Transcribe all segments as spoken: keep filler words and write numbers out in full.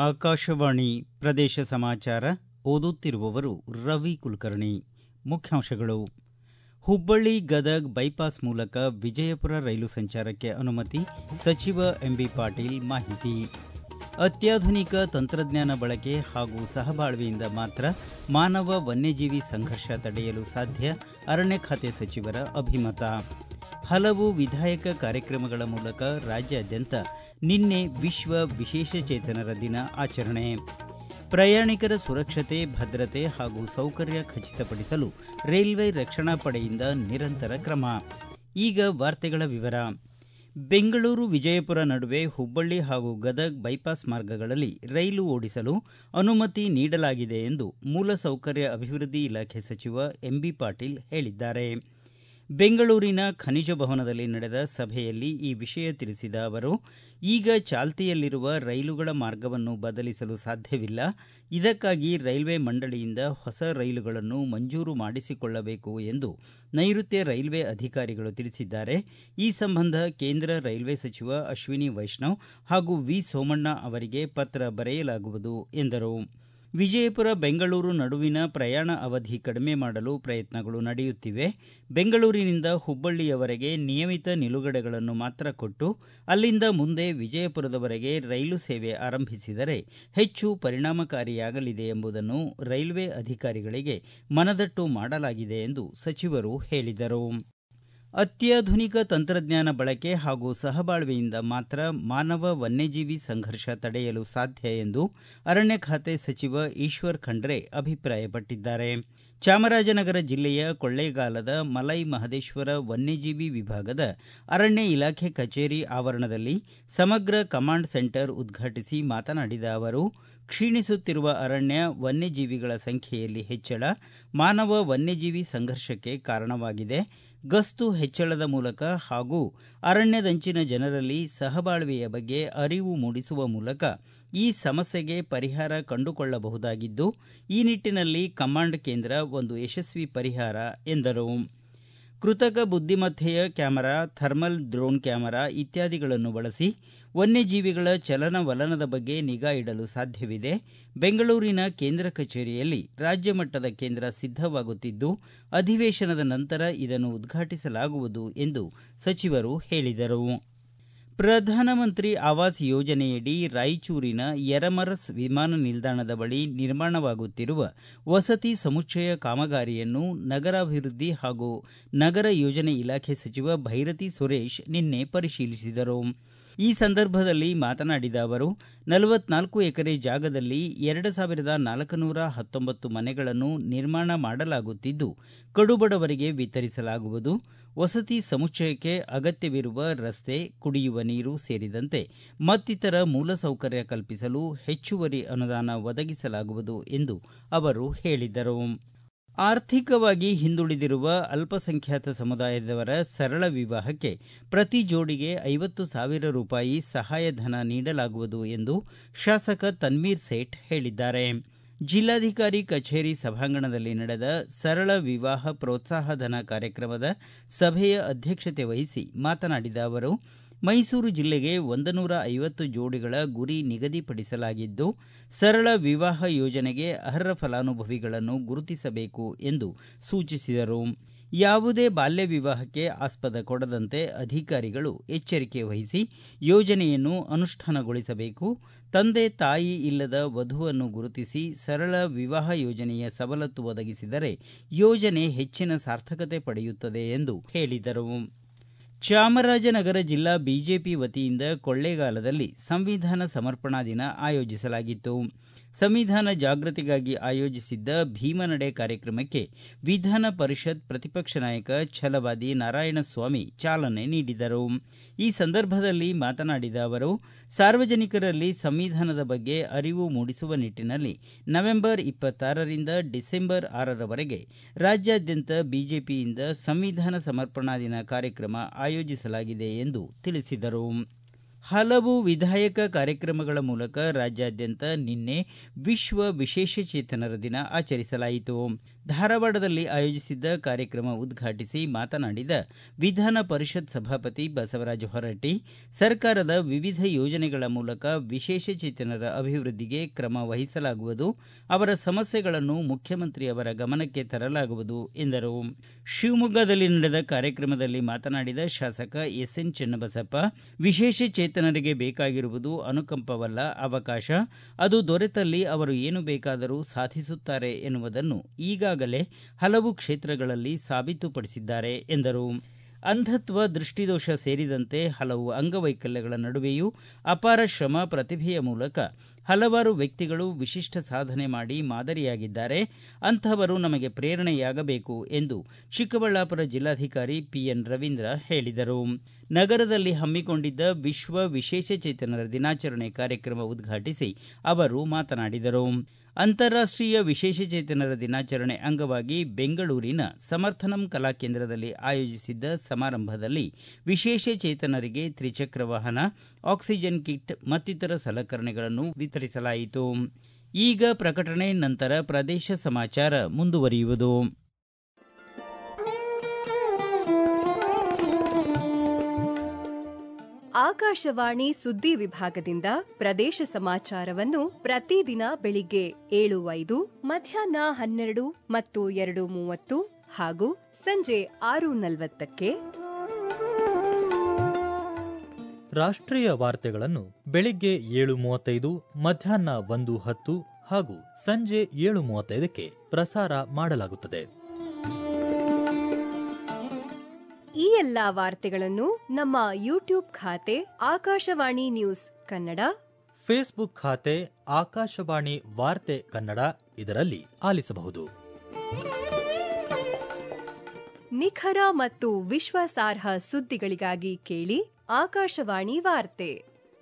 ಆಕಾಶವಾಣಿ ಪ್ರದೇಶ ಸಮಾಚಾರ ಓದುತ್ತಿರುವವರು ರವಿ ಕುಲಕರ್ಣಿ. ಮುಖ್ಯಾಂಶಗಳು. ಹುಬ್ಬಳ್ಳಿ ಗದಗ್ ಬೈಪಾಸ್ ಮೂಲಕ ವಿಜಯಪುರ ರೈಲು ಸಂಚಾರಕ್ಕೆ ಅನುಮತಿ, ಸಚಿವ ಎಂಬಿ ಪಾಟೀಲ್ ಮಾಹಿತಿ. ಅತ್ಯಾಧುನಿಕ ತಂತ್ರಜ್ಞಾನ ಬಳಕೆ ಹಾಗೂ ಸಹಬಾಳ್ವೆಯಿಂದ ಮಾತ್ರ ಮಾನವ ವನ್ಯಜೀವಿ ಸಂಘರ್ಷ ತಡೆಯಲು ಸಾಧ್ಯ, ಅರಣ್ಯ ಖಾತೆ ಸಚಿವರ ಅಭಿಮತ. ಹಲವು ವಿಧಾಯಕ ಕಾರ್ಯಕ್ರಮಗಳ ಮೂಲಕ ರಾಜ್ಯಾದ್ಯಂತ ನಿನ್ನೆ ವಿಶ್ವ ವಿಶೇಷಚೇತನರ ದಿನ ಆಚರಣೆ. ಪ್ರಯಾಣಿಕರ ಸುರಕ್ಷತೆ, ಭದ್ರತೆ ಹಾಗೂ ಸೌಕರ್ಯ ಖಚಿತಪಡಿಸಲು ರೈಲ್ವೆ ರಕ್ಷಣಾ ಪಡೆಯಿಂದ ನಿರಂತರ ಕ್ರಮ. ಈಗ ವಾರ್ತೆಗಳ ವಿವರ. ಬೆಂಗಳೂರು ವಿಜಯಪುರ ನಡುವೆ ಹುಬ್ಬಳ್ಳಿ ಹಾಗೂ ಗದಗ್ ಬೈಪಾಸ್ ಮಾರ್ಗಗಳಲ್ಲಿ ರೈಲು ಓಡಿಸಲು ಅನುಮತಿ ನೀಡಲಾಗಿದೆ ಎಂದು ಮೂಲಸೌಕರ್ಯ ಅಭಿವೃದ್ಧಿ ಇಲಾಖೆ ಸಚಿವ ಎಂಬಿ ಪಾಟೀಲ್ ಹೇಳಿದ್ದಾರೆ. ಬೆಂಗಳೂರಿನ ಖನಿಜ ಭವನದಲ್ಲಿ ನಡೆದ ಸಭೆಯಲ್ಲಿ ಈ ವಿಷಯ ತಿಳಿಸಿದ ಅವರು, ಈಗ ಚಾಲ್ತಿಯಲ್ಲಿರುವ ರೈಲುಗಳ ಮಾರ್ಗವನ್ನು ಬದಲಿಸಲು ಸಾಧ್ಯವಿಲ್ಲ. ಇದಕ್ಕಾಗಿ ರೈಲ್ವೆ ಮಂಡಳಿಯಿಂದ ಹೊಸ ರೈಲುಗಳನ್ನು ಮಂಜೂರು ಮಾಡಿಸಿಕೊಳ್ಳಬೇಕು ಎಂದು ನೈಋತ್ಯ ರೈಲ್ವೆ ಅಧಿಕಾರಿಗಳು ತಿಳಿಸಿದ್ದಾರೆ. ಈ ಸಂಬಂಧ ಕೇಂದ್ರ ರೈಲ್ವೆ ಸಚಿವ ಅಶ್ವಿನಿ ವೈಷ್ಣವ್ ಹಾಗೂ ವಿ ಸೋಮಣ್ಣ ಅವರಿಗೆ ಪತ್ರ ಬರೆಯಲಾಗುವುದು ಎಂದರು. ವಿಜಯಪುರ ಬೆಂಗಳೂರು ನಡುವಿನ ಪ್ರಯಾಣ ಅವಧಿ ಕಡಿಮೆ ಮಾಡಲು ಪ್ರಯತ್ನಗಳು ನಡೆಯುತ್ತಿವೆ. ಬೆಂಗಳೂರಿನಿಂದ ಹುಬ್ಬಳ್ಳಿಯವರೆಗೆ ನಿಯಮಿತ ನಿಲುಗಡೆಗಳನ್ನು ಮಾತ್ರ ಕೊಟ್ಟು ಅಲ್ಲಿಂದ ಮುಂದೆ ವಿಜಯಪುರದವರೆಗೆ ರೈಲು ಸೇವೆ ಆರಂಭಿಸಿದರೆ ಹೆಚ್ಚು ಪರಿಣಾಮಕಾರಿಯಾಗಲಿದೆ ಎಂಬುದನ್ನು ರೈಲ್ವೆ ಅಧಿಕಾರಿಗಳಿಗೆ ಮನದಟ್ಟು ಮಾಡಲಾಗಿದೆ ಎಂದು ಸಚಿವರು ಹೇಳಿದರು. ಅತ್ಯಾಧುನಿಕ ತಂತ್ರಜ್ಞಾನ ಬಳಕೆ ಹಾಗೂ ಸಹಬಾಳ್ವೆಯಿಂದ ಮಾತ್ರ ಮಾನವ ವನ್ಯಜೀವಿ ಸಂಘರ್ಷ ತಡೆಯಲು ಸಾಧ್ಯ ಎಂದು ಅರಣ್ಯ ಖಾತೆ ಸಚಿವ ಈಶ್ವರ್ ಖಂಡ್ರೆ ಅಭಿಪ್ರಾಯಪಟ್ಟಿದ್ದಾರೆ. ಚಾಮರಾಜನಗರ ಜಿಲ್ಲೆಯ ಕೊಳ್ಳೇಗಾಲದ ಮಲೈ ಮಹದೇಶ್ವರ ವನ್ಯಜೀವಿ ವಿಭಾಗದ ಅರಣ್ಯ ಇಲಾಖೆ ಕಚೇರಿ ಆವರಣದಲ್ಲಿ ಸಮಗ್ರ ಕಮಾಂಡ್ ಸೆಂಟರ್ ಉದ್ಘಾಟಿಸಿ ಮಾತನಾಡಿದ ಅವರು, ಕ್ಷೀಣಿಸುತ್ತಿರುವ ಅರಣ್ಯ ವನ್ಯಜೀವಿಗಳ ಸಂಖ್ಯೆಯಲ್ಲಿ ಹೆಚ್ಚಳ ಮಾನವ ವನ್ಯಜೀವಿ ಸಂಘರ್ಷಕ್ಕೆ ಕಾರಣವಾಗಿದೆ. ಗಸ್ತು ಹೆಚ್ಚಳದ ಮೂಲಕ ಹಾಗೂ ಅರಣ್ಯದಂಚಿನ ಜನರಲ್ಲಿ ಸಹಬಾಳ್ವೆಯ ಬಗ್ಗೆ ಅರಿವು ಮೂಡಿಸುವ ಮೂಲಕ ಈ ಸಮಸ್ಯೆಗೆ ಪರಿಹಾರ ಕಂಡುಕೊಳ್ಳಬಹುದಾಗಿದ್ದು, ಈ ನಿಟ್ಟಿನಲ್ಲಿ ಕಮಾಂಡ್ ಕೇಂದ್ರ ಒಂದು ಯಶಸ್ವಿ ಪರಿಹಾರ ಎಂದರು. ಕೃತಕ ಬುದ್ಧಿಮತ್ತೆಯ ಕ್ಯಾಮೆರಾ, ಥರ್ಮಲ್ ಡ್ರೋನ್ ಕ್ಯಾಮೆರಾ ಇತ್ಯಾದಿಗಳನ್ನು ಬಳಸಿ ವನ್ಯಜೀವಿಗಳ ಚಲನವಲನದ ಬಗ್ಗೆ ನಿಗಾ ಇಡಲು ಸಾಧ್ಯವಿದೆ. ಬೆಂಗಳೂರಿನ ಕೇಂದ್ರ ಕಚೇರಿಯಲ್ಲಿ ರಾಜ್ಯ ಮಟ್ಟದ ಕೇಂದ್ರ ಸಿದ್ಧವಾಗುತ್ತಿದ್ದು, ಅಧಿವೇಶನದ ನಂತರ ಇದನ್ನು ಉದ್ಘಾಟಿಸಲಾಗುವುದು ಎಂದು ಸಚಿವರು ಹೇಳಿದರು. ಪ್ರಧಾನಮಂತ್ರಿ ಆವಾಸ್ ಯೋಜನೆಯಡಿ ರಾಯಚೂರಿನ ಯರಮರಸ್ ವಿಮಾನ ನಿಲ್ದಾಣದ ಬಳಿ ನಿರ್ಮಾಣವಾಗುತ್ತಿರುವ ವಸತಿ ಸಮುಚ್ಚಯ ಕಾಮಗಾರಿಯನ್ನು ನಗರಾಭಿವೃದ್ಧಿ ಹಾಗೂ ನಗರ ಯೋಜನೆ ಇಲಾಖೆ ಸಚಿವ ಭೈರತಿ ಸುರೇಶ್ ನಿನ್ನೆ ಪರಿಶೀಲಿಸಿದರು. ಈ ಸಂದರ್ಭದಲ್ಲಿ ಮಾತನಾಡಿದ ಅವರು, ನಲವತ್ನಾಲ್ಕು ಎಕರೆ ಜಾಗದಲ್ಲಿ ಎರಡು ಸಾವಿರದ ನಾಲ್ಕುನೂರ ಹತ್ತೊಂಬತ್ತು ಮನೆಗಳನ್ನು ನಿರ್ಮಾಣ ಮಾಡಲಾಗುತ್ತಿದ್ದು, ಕಡುಬಡವರಿಗೆ ವಿತರಿಸಲಾಗುವುದು. ವಸತಿ ಸಮುಚ್ಚಯಕ್ಕೆ ಅಗತ್ಯವಿರುವ ರಸ್ತೆ, ಕುಡಿಯುವ ನೀರು ಸೇರಿದಂತೆ ಮತ್ತಿತರ ಮೂಲಸೌಕರ್ಯ ಕಲ್ಪಿಸಲು ಹೆಚ್ಚುವರಿ ಅನುದಾನ ಒದಗಿಸಲಾಗುವುದು ಎಂದು ಅವರು ಹೇಳಿದರು. ಆರ್ಥಿಕವಾಗಿ ಹಿಂದುಳಿದಿರುವ ಅಲ್ಪಸಂಖ್ಯಾತ ಸಮುದಾಯದವರ ಸರಳ ವಿವಾಹಕ್ಕೆ ಪ್ರತಿ ಜೋಡಿಗೆ ಐವತ್ತು ಸಾವಿರ ರೂಪಾಯಿ ಸಹಾಯಧನ ನೀಡಲಾಗುವುದು ಎಂದು ಶಾಸಕ ತನ್ವೀರ್ ಸೇಠ್ ಹೇಳಿದ್ದಾರೆ. ಜಿಲ್ಲಾಧಿಕಾರಿ ಕಚೇರಿ ಸಭಾಂಗಣದಲ್ಲಿ ನಡೆದ ಸರಳ ವಿವಾಹ ಪ್ರೋತ್ಸಾಹಧನ ಕಾರ್ಯಕ್ರಮದ ಸಭೆಯ ಅಧ್ಯಕ್ಷತೆ ವಹಿಸಿ ಮಾತನಾಡಿದ ಅವರು, ಮೈಸೂರು ಜಿಲ್ಲೆಗೆ ಒಂದು ನೂರ ಐವತ್ತು ಜೋಡಿಗಳ ಗುರಿ ನಿಗದಿಪಡಿಸಲಾಗಿದ್ದು, ಸರಳ ವಿವಾಹ ಯೋಜನೆಗೆ ಅರ್ಹ ಫಲಾನುಭವಿಗಳನ್ನು ಗುರುತಿಸಬೇಕು ಎಂದು ಸೂಚಿಸಿದರು. ಯಾವುದೇ ಬಾಲ್ಯ ವಿವಾಹಕ್ಕೆ ಆಸ್ಪದ ಕೊಡದಂತೆ ಅಧಿಕಾರಿಗಳು ಎಚ್ಚರಿಕೆ ವಹಿಸಿ ಯೋಜನೆಯನ್ನು ಅನುಷ್ಠಾನಗೊಳಿಸಬೇಕು. ತಂದೆ ತಾಯಿ ಇಲ್ಲದ ವಧುವನ್ನು ಗುರುತಿಸಿ ಸರಳ ವಿವಾಹ ಯೋಜನೆಯ ಸವಲತ್ತು ಒದಗಿಸಿದರೆ ಯೋಜನೆ ಹೆಚ್ಚಿನ ಸಾರ್ಥಕತೆ ಪಡೆಯುತ್ತದೆ ಎಂದು ಹೇಳಿದರು. ಚಾಮರಾಜನಗರ ಜಿಲ್ಲಾ ಬಿಜೆಪಿ ವತಿಯಿಂದ ಕೊಳ್ಳೇಗಾಲದಲ್ಲಿ ಸಂವಿಧಾನ ಸಮರ್ಪಣಾ ದಿನ ಆಯೋಜಿಸಲಾಗಿತ್ತು. ಸಂವಿಧಾನ ಜಾಗೃತಿಗಾಗಿ ಆಯೋಜಿಸಿದ್ದ ಭೀಮನಡೆ ಕಾರ್ಯಕ್ರಮಕ್ಕೆ ವಿಧಾನ ಪರಿಷತ್ ಪ್ರತಿಪಕ್ಷ ನಾಯಕ ಛಲವಾದಿ ನಾರಾಯಣಸ್ವಾಮಿ ಚಾಲನೆ ನೀಡಿದರು. ಈ ಸಂದರ್ಭದಲ್ಲಿ ಮಾತನಾಡಿದ ಅವರು, ಸಾರ್ವಜನಿಕರಲ್ಲಿ ಸಂವಿಧಾನದ ಬಗ್ಗೆ ಅರಿವು ಮೂಡಿಸುವ ನಿಟ್ಟಿನಲ್ಲಿ ನವೆಂಬರ್ ಇಪ್ಪತ್ತಾರರಿಂದ ಡಿಸೆಂಬರ್ ಆರರವರೆಗೆ ರಾಜ್ಯಾದ್ಯಂತ ಬಿಜೆಪಿಯಿಂದ ಸಂವಿಧಾನ ಸಮರ್ಪಣಾ ದಿನ ಕಾರ್ಯಕ್ರಮ ಆಯೋಜಿಸಲಾಗಿದೆ ಎಂದು ತಿಳಿಸಿದರು. ಹಲವು ವಿಧಾಯಕ ಕಾರ್ಯಕ್ರಮಗಳ ಮೂಲಕ ರಾಜ್ಯಾದ್ಯಂತ ನಿನ್ನೆ ವಿಶ್ವ ವಿಶೇಷಚೇತನರ ದಿನ ಆಚರಿಸಲಾಯಿತು. ಧಾರವಾಡದಲ್ಲಿ ಆಯೋಜಿಸಿದ್ದ ಕಾರ್ಯಕ್ರಮ ಉದ್ಘಾಟಿಸಿ ಮಾತನಾಡಿದ ವಿಧಾನ ಪರಿಷತ್ ಸಭಾಪತಿ ಬಸವರಾಜ ಹೊರಟ್ಟಿ, ಸರ್ಕಾರದ ವಿವಿಧ ಯೋಜನೆಗಳ ಮೂಲಕ ವಿಶೇಷಚೇತನರ ಅಭಿವೃದ್ಧಿಗೆ ಕ್ರಮ ವಹಿಸಲಾಗುವುದು, ಅವರ ಸಮಸ್ಯೆಗಳನ್ನು ಮುಖ್ಯಮಂತ್ರಿಯವರ ಗಮನಕ್ಕೆ ತರಲಾಗುವುದು ಎಂದರು. ಶಿವಮೊಗ್ಗದಲ್ಲಿ ನಡೆದ ಕಾರ್ಯಕ್ರಮದಲ್ಲಿ ಮಾತನಾಡಿದ ಶಾಸಕ ಎಸ್ ಎನ್ ಚೆನ್ನಬಸಪ್ಪ, ವಿಶೇಷಚೇತನರಿಗೆ ಬೇಕಾಗಿರುವುದು ಅನುಕಂಪವಲ್ಲ, ಅವಕಾಶ. ಅದು ದೊರೆತಲ್ಲಿ ಅವರು ಏನು ಬೇಕಾದರೂ ಸಾಧಿಸುತ್ತಾರೆ ಎನ್ನುವುದನ್ನು ಈಗಾಗಲೇ ಹಲವು ಕ್ಷೇತ್ರಗಳಲ್ಲಿ ಸಾಬೀತುಪಡಿಸಿದ್ದಾರೆ ಎಂದರು. ಅಂಧತ್ವ, ದೃಷ್ಟಿದೋಷ ಸೇರಿದಂತೆ ಹಲವು ಅಂಗವೈಕಲ್ಯಗಳ ನಡುವೆಯೂ ಅಪಾರ ಶ್ರಮ, ಪ್ರತಿಭೆಯ ಮೂಲಕ ಹಲವಾರು ವ್ಯಕ್ತಿಗಳು ವಿಶಿಷ್ಟ ಸಾಧನೆ ಮಾಡಿ ಮಾದರಿಯಾಗಿದ್ದಾರೆ. ಅಂತಹವರು ನಮಗೆ ಪ್ರೇರಣೆಯಾಗಬೇಕು ಎಂದು ಚಿಕ್ಕಬಳ್ಳಾಪುರ ಜಿಲ್ಲಾಧಿಕಾರಿ ಪಿಎನ್ ರವೀಂದ್ರ ಹೇಳಿದರು. ನಗರದಲ್ಲಿ ಹಮ್ಮಿಕೊಂಡಿದ್ದ ವಿಶ್ವ ವಿಶೇಷಚೇತನರ ದಿನಾಚರಣೆ ಕಾರ್ಯಕ್ರಮ ಉದ್ಘಾಟಿಸಿ ಅವರು ಮಾತನಾಡಿದರು. ಅಂತಾರಾಷ್ಟೀಯ ವಿಶೇಷಚೇತನರ ದಿನಾಚರಣೆ ಅಂಗವಾಗಿ ಬೆಂಗಳೂರಿನ ಸಮರ್ಥನಂ ಕಲಾಕೇಂದ್ರದಲ್ಲಿ ಆಯೋಜಿಸಿದ್ದ ಸಮಾರಂಭದಲ್ಲಿ ವಿಶೇಷಚೇತನರಿಗೆ ತ್ರಿಚಕ್ರ ವಾಹನ, ಆಕ್ಸಿಜನ್ ಕಿಟ್ ಮತ್ತಿತರ ಸಲಕರಣೆಗಳನ್ನು ವಿತರಿಸಲಾಯಿತು. ಈಗ ಪ್ರಕಟಣೆ, ನಂತರ ಪ್ರದೇಶ ಸಮಾಚಾರ ಮುಂದುವರಿಯುವುದು. ಆಕಾಶವಾಣಿ ಸುದ್ದಿ ವಿಭಾಗದಿಂದ ಪ್ರದೇಶ ಸಮಾಚಾರವನ್ನು ಪ್ರತಿದಿನ ಬೆಳಿಗ್ಗೆ ಏಳು ಐದು, ಮಧ್ಯಾಹ್ನ ಹನ್ನೆರಡು ಮತ್ತು ಎರಡು ಮೂವತ್ತು ಹಾಗೂ ಸಂಜೆ ಆರು ನಲವತ್ತಕ್ಕೆ. ರಾಷ್ಟ್ರೀಯ ವಾರ್ತೆಗಳನ್ನು ಬೆಳಿಗ್ಗೆ ಏಳು ಮೂವತ್ತೈದು, ಮಧ್ಯಾಹ್ನ ಒಂದು ಹತ್ತು ಹಾಗೂ ಸಂಜೆ ಏಳು ಮೂವತ್ತೈದಕ್ಕೆ ಪ್ರಸಾರ ಮಾಡಲಾಗುತ್ತದೆ. ಈ ಎಲ್ಲಾ ವಾರ್ತೆಗಳನ್ನು ನಮ್ಮ ಯೂಟ್ಯೂಬ್ ಖಾತೆ ಆಕಾಶವಾಣಿ ನ್ಯೂಸ್ ಕನ್ನಡ, ಫೇಸ್ಬುಕ್ ಖಾತೆ ಆಕಾಶವಾಣಿ ವಾರ್ತೆ ಕನ್ನಡ ಇದರಲ್ಲಿ ಆಲಿಸಬಹುದು. ನಿಖರ ಮತ್ತು ವಿಶ್ವಾಸಾರ್ಹ ಸುದ್ದಿಗಳಿಗಾಗಿ ಕೇಳಿ ಆಕಾಶವಾಣಿ ವಾರ್ತೆ.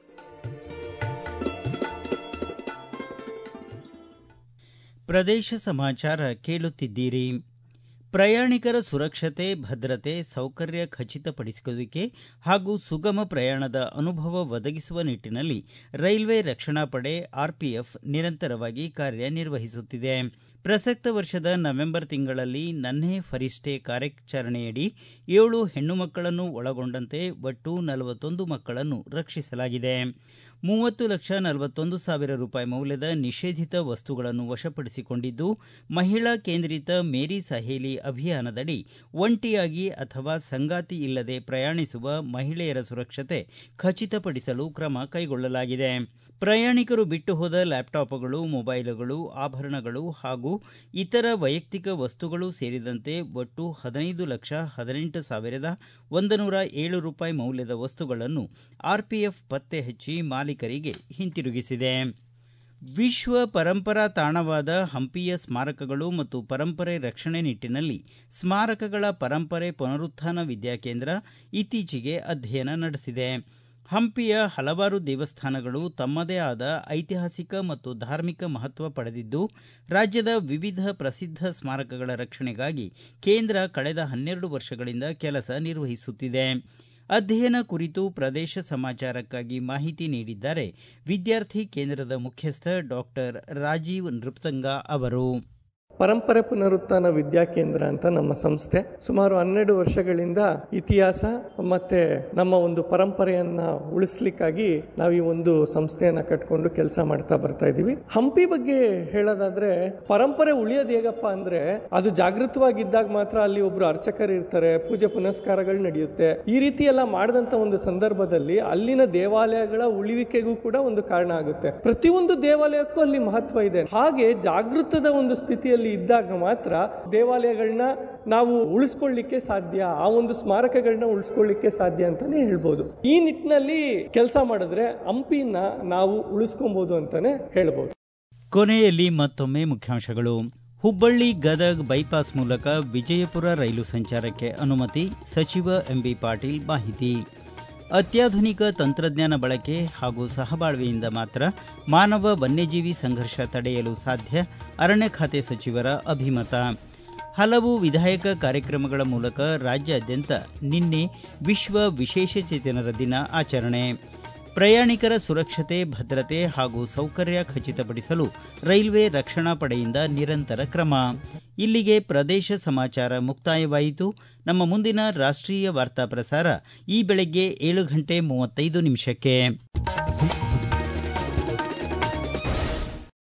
ಪ್ರದೇಶ ಸಮಾಚಾರ ಕೇಳುತ್ತಿದ್ದೀರಿ. ಪ್ರಯಾಣಿಕರ ಸುರಕ್ಷತೆ, ಭದ್ರತೆ, ಸೌಕರ್ಯ ಖಚಿತಪಡಿಸುವಿಕೆ ಹಾಗೂ ಸುಗಮ ಪ್ರಯಾಣದ ಅನುಭವ ಒದಗಿಸುವ ನಿಟ್ಟಿನಲ್ಲಿ ರೈಲ್ವೆ ರಕ್ಷಣಾ ಪಡೆ ಆರ್ಪಿಎಫ್ ನಿರಂತರವಾಗಿ ಕಾರ್ಯನಿರ್ವಹಿಸುತ್ತಿದೆ. ಪ್ರಸಕ್ತ ವರ್ಷದ ನವೆಂಬರ್ ತಿಂಗಳಲ್ಲಿ ನನ್ಹೆ ಫರಿಷ್ಠೆ ಕಾರ್ಯಾಚರಣೆಯಡಿ ಏಳು ಹೆಣ್ಣು ಮಕ್ಕಳನ್ನು ಒಳಗೊಂಡಂತೆ ಒಟ್ಟು ನಲವತ್ತೊಂದು ಮಕ್ಕಳನ್ನು ರಕ್ಷಿಸಲಾಗಿದೆ. ಮೂವತ್ತು ಲಕ್ಷ ನಲವತ್ತೊಂದು ಸಾವಿರ ರೂಪಾಯಿ ಮೌಲ್ಯದ ನಿಷೇಧಿತ ವಸ್ತುಗಳನ್ನು ವಶಪಡಿಸಿಕೊಂಡಿದ್ದು, ಮಹಿಳಾ ಕೇಂದ್ರಿತ ಮೇರಿ ಸಹೇಲಿ ಅಭಿಯಾನದಡಿ ಒಂಟಿಯಾಗಿ ಅಥವಾ ಸಂಗಾತಿ ಇಲ್ಲದೆ ಪ್ರಯಾಣಿಸುವ ಮಹಿಳೆಯರ ಸುರಕ್ಷತೆ ಖಚಿತಪಡಿಸಲು ಕ್ರಮ ಕೈಗೊಳ್ಳಲಾಗಿದೆ. ಪ್ರಯಾಣಿಕರು ಬಿಟ್ಟು ಹೋದ ಲ್ಯಾಪ್ಟಾಪ್ಗಳು, ಮೊಬೈಲ್ಗಳು, ಆಭರಣಗಳು ಹಾಗೂ ಇತರ ವೈಯಕ್ತಿಕ ವಸ್ತುಗಳು ಸೇರಿದಂತೆ ಒಟ್ಟು ಹದಿನೈದು ಲಕ್ಷ ಹದಿನೆಂಟು ಸಾವಿರದ ಒಂದು ನೂರ ಏಳು ರೂಪಾಯಿ ಮೌಲ್ಯದ ವಸ್ತುಗಳನ್ನು ಆರ್ಪಿಎಫ್ ಪತ್ತೆ ಹಚ್ಚಿ ಮಾಲೀಕರಿಗೆ ಹಿಂತಿರುಗಿಸಿದೆ. ವಿಶ್ವ ಪರಂಪರಾ ತಾಣವಾದ ಹಂಪಿಯ ಸ್ಮಾರಕಗಳು ಮತ್ತು ಪರಂಪರೆ ರಕ್ಷಣೆ ನಿಟ್ಟಿನಲ್ಲಿ ಸ್ಮಾರಕಗಳ ಪರಂಪರೆ ಪುನರುತ್ಥಾನ ವಿದ್ಯಾಕೇಂದ್ರ ಇತ್ತೀಚೆಗೆ ಅಧ್ಯಯನ ನಡೆಸಿದೆ. ಹಂಪಿಯ ಹಲವಾರು ದೇವಸ್ಥಾನಗಳು ತಮ್ಮದೇ ಆದ ಐತಿಹಾಸಿಕ ಮತ್ತು ಧಾರ್ಮಿಕ ಮಹತ್ವ ಪಡೆದಿದ್ದು, ರಾಜ್ಯದ ವಿವಿಧ ಪ್ರಸಿದ್ಧ ಸ್ಮಾರಕಗಳ ರಕ್ಷಣೆಗಾಗಿ ಕೇಂದ್ರ ಕಳೆದ ಹನ್ನೆರಡು ವರ್ಷಗಳಿಂದ ಕೆಲಸ ನಿರ್ವಹಿಸುತ್ತಿದೆ. ಅಧ್ಯಯನ ಕುರಿತು ಪ್ರದೇಶ ಸಮಾಚಾರಕ್ಕಾಗಿ ಮಾಹಿತಿ ನೀಡಿದ್ದಾರೆ ವಿದ್ಯಾರ್ಥಿ ಕೇಂದ್ರದ ಮುಖ್ಯಸ್ಥ ಡಾಕ್ಟರ್ ರಾಜೀವ್ ನೃಪ್ತಂಗ ಅವರು. ಪರಂಪರೆ ಪುನರುತ್ಥಾನ ವಿದ್ಯಾಕೇಂದ್ರ ಅಂತ ನಮ್ಮ ಸಂಸ್ಥೆ ಸುಮಾರು ಹನ್ನೆರಡು ವರ್ಷಗಳಿಂದ ಇತಿಹಾಸ ಮತ್ತೆ ನಮ್ಮ ಒಂದು ಪರಂಪರೆಯನ್ನ ಉಳಿಸ್ಲಿಕ್ಕಾಗಿ ನಾವು ಈ ಒಂದು ಸಂಸ್ಥೆಯನ್ನ ಕಟ್ಕೊಂಡು ಕೆಲಸ ಮಾಡ್ತಾ ಬರ್ತಾ ಇದೀವಿ. ಹಂಪಿ ಬಗ್ಗೆ ಹೇಳೋದಾದ್ರೆ, ಪರಂಪರೆ ಉಳಿಯೋದು ಹೇಗಪ್ಪ ಅಂದ್ರೆ, ಅದು ಜಾಗೃತವಾಗಿದ್ದಾಗ ಮಾತ್ರ ಅಲ್ಲಿ ಒಬ್ರು ಅರ್ಚಕರು ಇರ್ತಾರೆ, ಪೂಜೆ ಪುನಸ್ಕಾರಗಳು ನಡೆಯುತ್ತೆ. ಈ ರೀತಿ ಎಲ್ಲ ಮಾಡಿದಂತ ಒಂದು ಸಂದರ್ಭದಲ್ಲಿ ಅಲ್ಲಿನ ದೇವಾಲಯಗಳ ಉಳಿವಿಕೆಗೂ ಕೂಡ ಒಂದು ಕಾರಣ ಆಗುತ್ತೆ. ಪ್ರತಿಯೊಂದು ದೇವಾಲಯಕ್ಕೂ ಅಲ್ಲಿ ಮಹತ್ವ ಇದೆ. ಹಾಗೆ ಜಾಗೃತದ ಒಂದು ಸ್ಥಿತಿಯಲ್ಲಿ ಇದ್ದಾಗ ಮಾತ್ರ ದೇವಾಲಯಗಳನ್ನ ನಾವು ಉಳಿಸ್ಕೊಳ್ಳಿಕ್ಕೆ ಸಾಧ್ಯ, ಆ ಒಂದು ಸ್ಮಾರಕಗಳನ್ನ ಉಳಿಸ್ಕೊಳ್ಳಿಕ್ಕೆ ಸಾಧ್ಯ ಅಂತಾನೆ ಹೇಳ್ಬೋದು. ಈ ನಿಟ್ಟಿನಲ್ಲಿ ಕೆಲಸ ಮಾಡಿದ್ರೆ ಹಂಪಿನ ನಾವು ಉಳಿಸ್ಕೊಬಹುದು ಅಂತಾನೆ ಹೇಳ್ಬೋದು. ಕೊನೆಯಲ್ಲಿ ಮತ್ತೊಮ್ಮೆ ಮುಖ್ಯಾಂಶಗಳು. ಹುಬ್ಬಳ್ಳಿ ಗದಗ್ ಬೈಪಾಸ್ ಮೂಲಕ ವಿಜಯಪುರ ರೈಲು ಸಂಚಾರಕ್ಕೆ ಅನುಮತಿ, ಸಚಿವ ಎಂಬಿ ಪಾಟೀಲ್ ಮಾಹಿತಿ. ಅತ್ಯಾಧುನಿಕ ತಂತ್ರಜ್ಞಾನ ಬಳಕೆ ಹಾಗೂ ಸಹಬಾಳ್ವೆಯಿಂದ ಮಾತ್ರ ಮಾನವ ವನ್ಯಜೀವಿ ಸಂಘರ್ಷ ತಡೆಯಲು ಸಾಧ್ಯ, ಅರಣ್ಯ ಖಾತೆ ಸಚಿವರ ಅಭಿಮತ. ಹಲವು ವಿಧಾಯಕ ಕಾರ್ಯಕ್ರಮಗಳ ಮೂಲಕ ರಾಜ್ಯಾದ್ಯಂತ ನಿನ್ನೆ ವಿಶ್ವ ವಿಶೇಷಚೇತನರ ದಿನ ಆಚರಣೆ. ಪ್ರಯಾಣಿಕರ ಸುರಕ್ಷತೆ ಭದ್ರತೆ ಹಾಗೂ ಸೌಕರ್ಯ ಖಚಿತಪಡಿಸಲು ರೈಲ್ವೆ ರಕ್ಷಣಾ ಪಡೆಯಿಂದ ನಿರಂತರ ಕ್ರಮ. ಇಲ್ಲಿಗೆ ಪ್ರದೇಶ ಸಮಾಚಾರ ಮುಕ್ತಾಯವಾಯಿತು. ನಮ್ಮ ಮುಂದಿನ ರಾಷ್ಟ್ರೀಯ ವಾರ್ತಾ ಪ್ರಸಾರ ಈ ಬೆಳಗ್ಗೆ ಏಳು ಗಂಟೆ ಮೂವತ್ತೈದು ನಿಮಿಷಕ್ಕೆ.